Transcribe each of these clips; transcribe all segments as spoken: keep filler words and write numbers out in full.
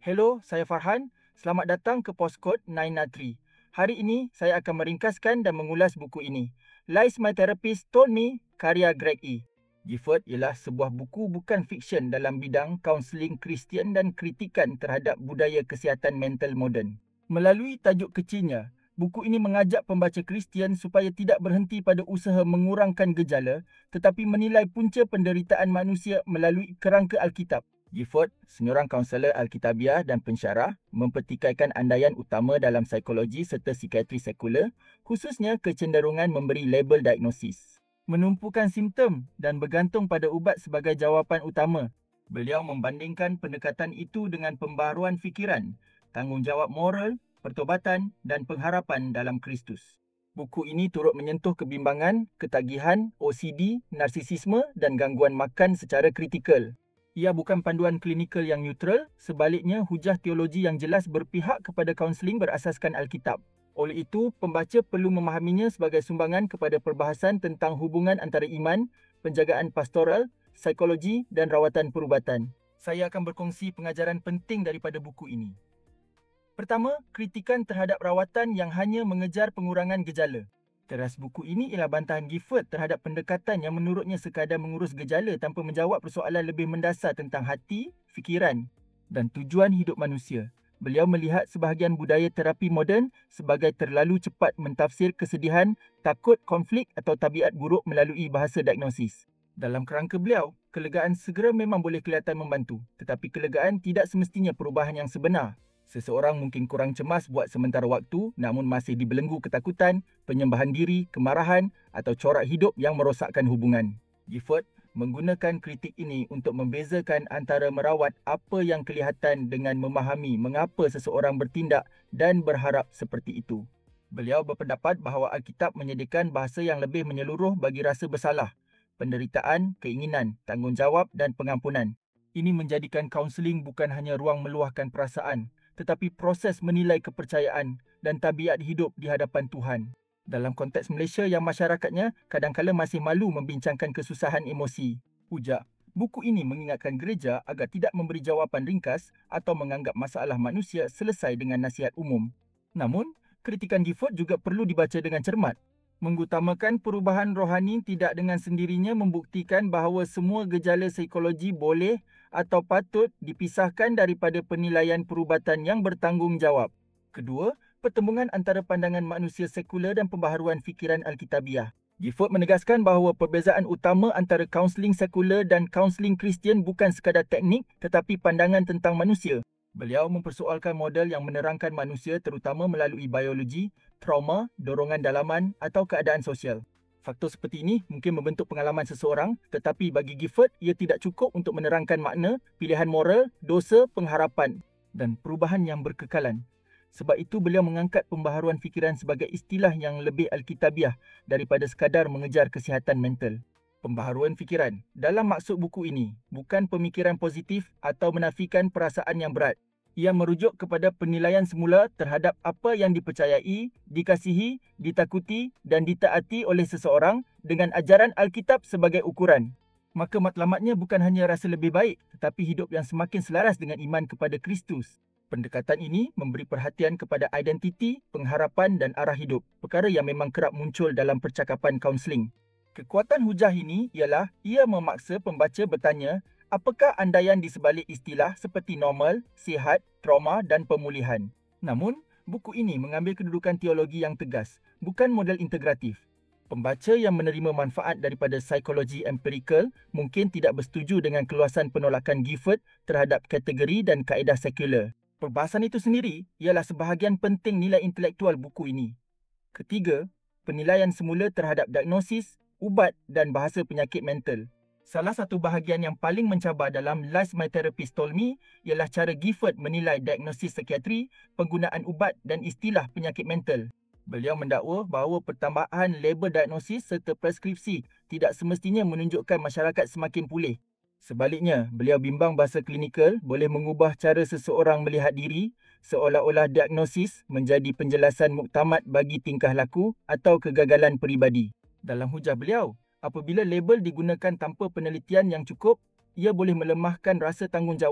Hello, saya Farhan. Selamat datang ke Postcode sembilan tiga. Hari ini, saya akan meringkaskan dan mengulas buku ini. Lies My Therapist Told Me, karya Greg E. Gifford ialah sebuah buku bukan fiksyen dalam bidang kaunseling Kristian dan kritikan terhadap budaya kesihatan mental moden. Melalui tajuk kecilnya, buku ini mengajak pembaca Kristian supaya tidak berhenti pada usaha mengurangkan gejala, tetapi menilai punca penderitaan manusia melalui kerangka Alkitab. Gifford, seorang kaunselor Alkitabiah dan pensyarah, mempertikaikan andaian utama dalam psikologi serta psikiatri sekular, khususnya kecenderungan memberi label diagnosis. Menumpukan simptom dan bergantung pada ubat sebagai jawapan utama. Beliau membandingkan pendekatan itu dengan pembaharuan fikiran, tanggungjawab moral, pertobatan dan pengharapan dalam Kristus. Buku ini turut menyentuh kebimbangan, ketagihan, O C D, narsisisme dan gangguan makan secara kritikal. Ia bukan panduan klinikal yang neutral, sebaliknya hujah teologi yang jelas berpihak kepada kaunseling berasaskan Alkitab. Oleh itu, pembaca perlu memahaminya sebagai sumbangan kepada perbahasan tentang hubungan antara iman, penjagaan pastoral, psikologi dan rawatan perubatan. Saya akan berkongsi pengajaran penting daripada buku ini. Pertama, kritikan terhadap rawatan yang hanya mengejar pengurangan gejala. Teras buku ini ialah bantahan Gifford terhadap pendekatan yang menurutnya sekadar mengurus gejala tanpa menjawab persoalan lebih mendasar tentang hati, fikiran dan tujuan hidup manusia. Beliau melihat sebahagian budaya terapi moden sebagai terlalu cepat mentafsir kesedihan, takut, konflik atau tabiat buruk melalui bahasa diagnosis. Dalam kerangka beliau, kelegaan segera memang boleh kelihatan membantu, tetapi kelegaan tidak semestinya perubahan yang sebenar. Seseorang mungkin kurang cemas buat sementara waktu namun masih dibelenggu ketakutan, penyembahan diri, kemarahan atau corak hidup yang merosakkan hubungan. Gifford menggunakan kritik ini untuk membezakan antara merawat apa yang kelihatan dengan memahami mengapa seseorang bertindak dan berharap seperti itu. Beliau berpendapat bahawa Alkitab menyediakan bahasa yang lebih menyeluruh bagi rasa bersalah, penderitaan, keinginan, tanggungjawab dan pengampunan. Ini menjadikan kaunseling bukan hanya ruang meluahkan perasaan, tetapi proses menilai kepercayaan dan tabiat hidup di hadapan Tuhan. Dalam konteks Malaysia yang masyarakatnya kadang-kala masih malu membincangkan kesusahan emosi. Ujar, buku ini mengingatkan gereja agar tidak memberi jawapan ringkas atau menganggap masalah manusia selesai dengan nasihat umum. Namun, kritikan Gifford juga perlu dibaca dengan cermat. Mengutamakan perubahan rohani tidak dengan sendirinya membuktikan bahawa semua gejala psikologi boleh atau patut dipisahkan daripada penilaian perubatan yang bertanggungjawab. Kedua, pertembungan antara pandangan manusia sekular dan pembaharuan fikiran Alkitabiah. Gifford menegaskan bahawa perbezaan utama antara kaunseling sekular dan kaunseling Kristian bukan sekadar teknik tetapi pandangan tentang manusia. Beliau mempersoalkan model yang menerangkan manusia terutama melalui biologi, trauma, dorongan dalaman atau keadaan sosial. Faktor seperti ini mungkin membentuk pengalaman seseorang, tetapi bagi Gifford, ia tidak cukup untuk menerangkan makna, pilihan moral, dosa, pengharapan dan perubahan yang berkekalan. Sebab itu beliau mengangkat pembaharuan fikiran sebagai istilah yang lebih alkitabiah daripada sekadar mengejar kesihatan mental. Pembaharuan fikiran dalam maksud buku ini bukan pemikiran positif atau menafikan perasaan yang berat. Ia merujuk kepada penilaian semula terhadap apa yang dipercayai, dikasihi, ditakuti dan ditaati oleh seseorang dengan ajaran Alkitab sebagai ukuran. Maka matlamatnya bukan hanya rasa lebih baik tetapi hidup yang semakin selaras dengan iman kepada Kristus. Pendekatan ini memberi perhatian kepada identiti, pengharapan dan arah hidup, perkara yang memang kerap muncul dalam percakapan kaunseling. Kekuatan hujah ini ialah ia memaksa pembaca bertanya, apakah andaian di sebalik istilah seperti normal, sihat, trauma dan pemulihan? Namun, buku ini mengambil kedudukan teologi yang tegas, bukan model integratif. Pembaca yang menerima manfaat daripada psikologi empirikal mungkin tidak bersetuju dengan keluasan penolakan Gifford terhadap kategori dan kaedah sekular. Perbahasan itu sendiri ialah sebahagian penting nilai intelektual buku ini. Ketiga, penilaian semula terhadap diagnosis, ubat dan bahasa penyakit mental. Salah satu bahagian yang paling mencabar dalam Lies My Therapist Told Me ialah cara Gifford menilai diagnosis psikiatri, penggunaan ubat dan istilah penyakit mental. Beliau mendakwa bahawa pertambahan label diagnosis serta preskripsi tidak semestinya menunjukkan masyarakat semakin pulih. Sebaliknya, beliau bimbang bahasa klinikal boleh mengubah cara seseorang melihat diri seolah-olah diagnosis menjadi penjelasan muktamad bagi tingkah laku atau kegagalan peribadi. Dalam hujah beliau, apabila label digunakan tanpa penelitian yang cukup, ia boleh melemahkan rasa tanggungjawab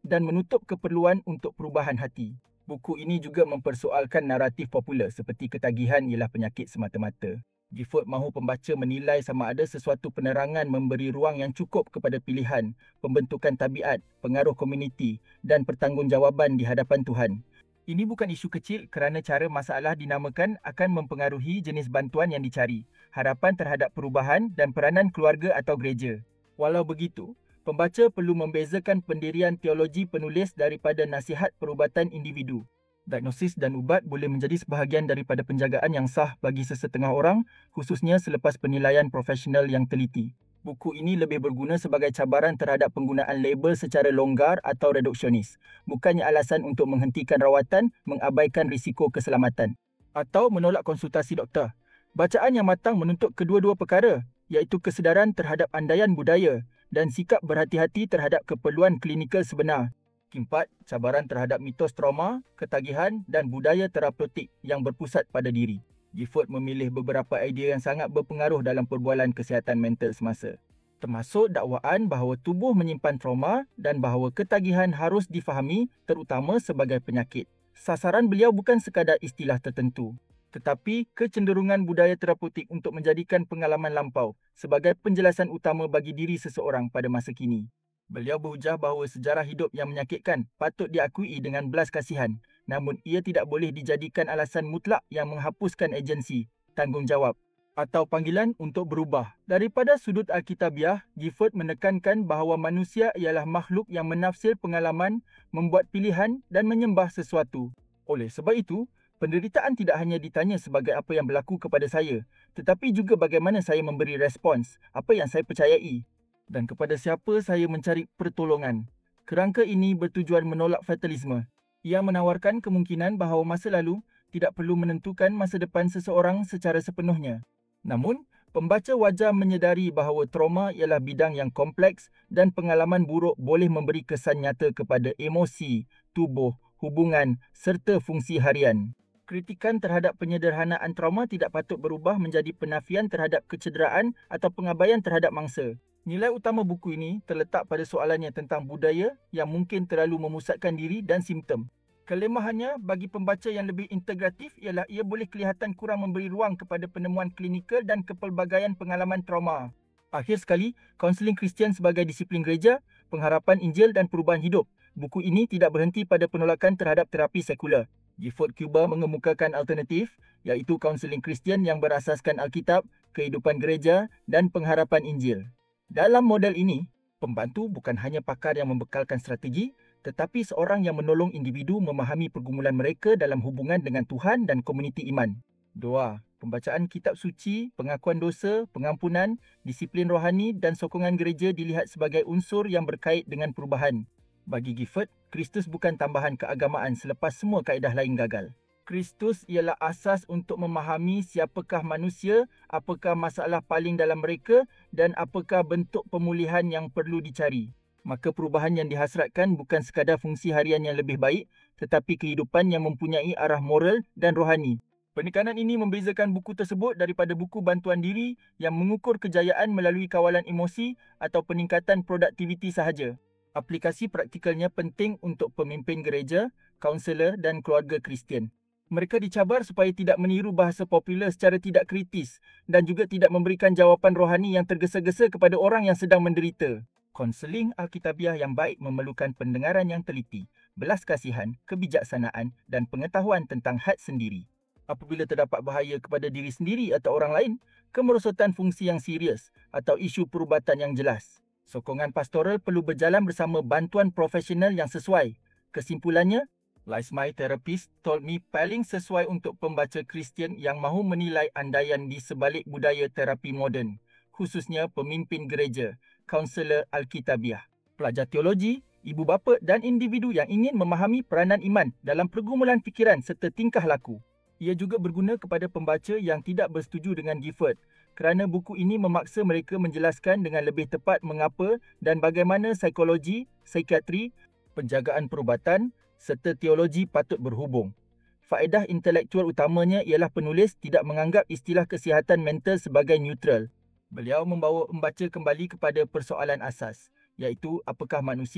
dan menutup keperluan untuk perubahan hati. Buku ini juga mempersoalkan naratif popular seperti ketagihan ialah penyakit semata-mata. Gifford mahu pembaca menilai sama ada sesuatu penerangan memberi ruang yang cukup kepada pilihan, pembentukan tabiat, pengaruh komuniti dan pertanggungjawaban di hadapan Tuhan. Ini bukan isu kecil kerana cara masalah dinamakan akan mempengaruhi jenis bantuan yang dicari, harapan terhadap perubahan dan peranan keluarga atau gereja. Walau begitu, pembaca perlu membezakan pendirian teologi penulis daripada nasihat perubatan individu. Diagnosis dan ubat boleh menjadi sebahagian daripada penjagaan yang sah bagi sesetengah orang, khususnya selepas penilaian profesional yang teliti. Buku ini lebih berguna sebagai cabaran terhadap penggunaan label secara longgar atau reduksionis, bukannya alasan untuk menghentikan rawatan, mengabaikan risiko keselamatan, atau menolak konsultasi doktor. Bacaan yang matang menuntut kedua-dua perkara, iaitu kesedaran terhadap andaian budaya dan sikap berhati-hati terhadap keperluan klinikal sebenar. Keempat, cabaran terhadap mitos trauma, ketagihan dan budaya terapeutik yang berpusat pada diri. Gifford memilih beberapa idea yang sangat berpengaruh dalam perbualan kesihatan mental semasa, termasuk dakwaan bahawa tubuh menyimpan trauma dan bahawa ketagihan harus difahami terutama sebagai penyakit. Sasaran beliau bukan sekadar istilah tertentu, tetapi kecenderungan budaya terapeutik untuk menjadikan pengalaman lampau sebagai penjelasan utama bagi diri seseorang pada masa kini. Beliau berhujah bahawa sejarah hidup yang menyakitkan patut diakui dengan belas kasihan, namun ia tidak boleh dijadikan alasan mutlak yang menghapuskan agensi, tanggungjawab atau panggilan untuk berubah. Daripada sudut Alkitabiah, Gifford menekankan bahawa manusia ialah makhluk yang menafsir pengalaman, membuat pilihan dan menyembah sesuatu. Oleh sebab itu, penderitaan tidak hanya ditanya sebagai apa yang berlaku kepada saya, tetapi juga bagaimana saya memberi respons, apa yang saya percayai, dan kepada siapa saya mencari pertolongan. Kerangka ini bertujuan menolak fatalisme. Ia menawarkan kemungkinan bahawa masa lalu tidak perlu menentukan masa depan seseorang secara sepenuhnya. Namun, pembaca wajar menyedari bahawa trauma ialah bidang yang kompleks dan pengalaman buruk boleh memberi kesan nyata kepada emosi, tubuh, hubungan serta fungsi harian. Kritikan terhadap penyederhanaan trauma tidak patut berubah menjadi penafian terhadap kecederaan atau pengabaian terhadap mangsa. Nilai utama buku ini terletak pada soalannya tentang budaya yang mungkin terlalu memusatkan diri dan simptom. Kelemahannya bagi pembaca yang lebih integratif ialah ia boleh kelihatan kurang memberi ruang kepada penemuan klinikal dan kepelbagaian pengalaman trauma. Akhir sekali, kaunseling Kristian sebagai disiplin gereja, pengharapan Injil dan perubahan hidup. Buku ini tidak berhenti pada penolakan terhadap terapi sekular. Gifford cuba mengemukakan alternatif, iaitu kaunseling Kristian yang berasaskan Alkitab, kehidupan gereja dan pengharapan Injil. Dalam model ini, pembantu bukan hanya pakar yang membekalkan strategi, tetapi seorang yang menolong individu memahami pergumulan mereka dalam hubungan dengan Tuhan dan komuniti iman. Doa, pembacaan kitab suci, pengakuan dosa, pengampunan, disiplin rohani dan sokongan gereja dilihat sebagai unsur yang berkait dengan perubahan. Bagi Gifford, Kristus bukan tambahan keagamaan selepas semua kaedah lain gagal. Kristus ialah asas untuk memahami siapakah manusia, apakah masalah paling dalam mereka dan apakah bentuk pemulihan yang perlu dicari. Maka perubahan yang dihasratkan bukan sekadar fungsi harian yang lebih baik, tetapi kehidupan yang mempunyai arah moral dan rohani. Penekanan ini membezakan buku tersebut daripada buku bantuan diri yang mengukur kejayaan melalui kawalan emosi atau peningkatan produktiviti sahaja. Aplikasi praktikalnya penting untuk pemimpin gereja, kaunselor dan keluarga Kristian. Mereka dicabar supaya tidak meniru bahasa popular secara tidak kritis dan juga tidak memberikan jawapan rohani yang tergesa-gesa kepada orang yang sedang menderita. Konseling Alkitabiah yang baik memerlukan pendengaran yang teliti, belas kasihan, kebijaksanaan dan pengetahuan tentang had sendiri. Apabila terdapat bahaya kepada diri sendiri atau orang lain, kemerosotan fungsi yang serius atau isu perubatan yang jelas. Sokongan pastoral perlu berjalan bersama bantuan profesional yang sesuai. Kesimpulannya, Lies My Therapist Told Me paling sesuai untuk pembaca Kristian yang mahu menilai andaian di sebalik budaya terapi moden, khususnya pemimpin gereja, kaunselor Alkitabiah, pelajar teologi, ibu bapa dan individu yang ingin memahami peranan iman dalam pergumulan fikiran serta tingkah laku. Ia juga berguna kepada pembaca yang tidak bersetuju dengan Gifford kerana buku ini memaksa mereka menjelaskan dengan lebih tepat mengapa dan bagaimana psikologi, psikiatri, penjagaan perubatan serta teologi patut berhubung. Faedah intelektual utamanya ialah penulis tidak menganggap istilah kesihatan mental sebagai neutral. Beliau membawa pembaca kembali kepada persoalan asas, iaitu apakah manusia,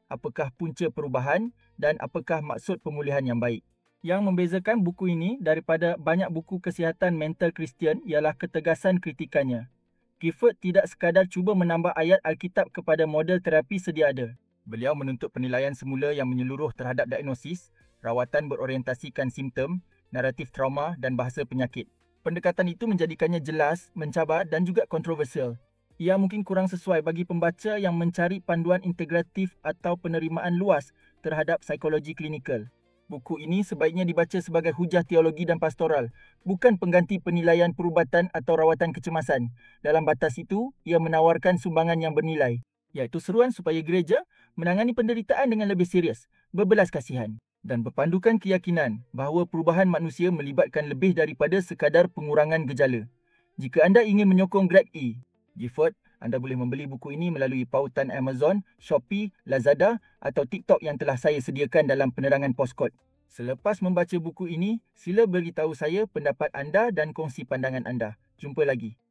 apakah punca perubahan dan apakah maksud pemulihan yang baik. Yang membezakan buku ini daripada banyak buku kesihatan mental Kristian ialah ketegasan kritikannya. Gifford tidak sekadar cuba menambah ayat Alkitab kepada model terapi sedia ada. Beliau menuntut penilaian semula yang menyeluruh terhadap diagnosis, rawatan berorientasikan simptom, naratif trauma dan bahasa penyakit. Pendekatan itu menjadikannya jelas, mencabar dan juga kontroversial. Ia mungkin kurang sesuai bagi pembaca yang mencari panduan integratif atau penerimaan luas terhadap psikologi klinikal. Buku ini sebaiknya dibaca sebagai hujah teologi dan pastoral, bukan pengganti penilaian perubatan atau rawatan kecemasan. Dalam batas itu, ia menawarkan sumbangan yang bernilai, iaitu seruan supaya gereja menangani penderitaan dengan lebih serius, berbelas kasihan dan berpandukan keyakinan bahawa perubahan manusia melibatkan lebih daripada sekadar pengurangan gejala. Jika anda ingin menyokong Greg E. Gifford, anda boleh membeli buku ini melalui pautan Amazon, Shopee, Lazada atau TikTok yang telah saya sediakan dalam penerangan Postcode. Selepas membaca buku ini, sila beritahu saya pendapat anda dan kongsi pandangan anda. Jumpa lagi.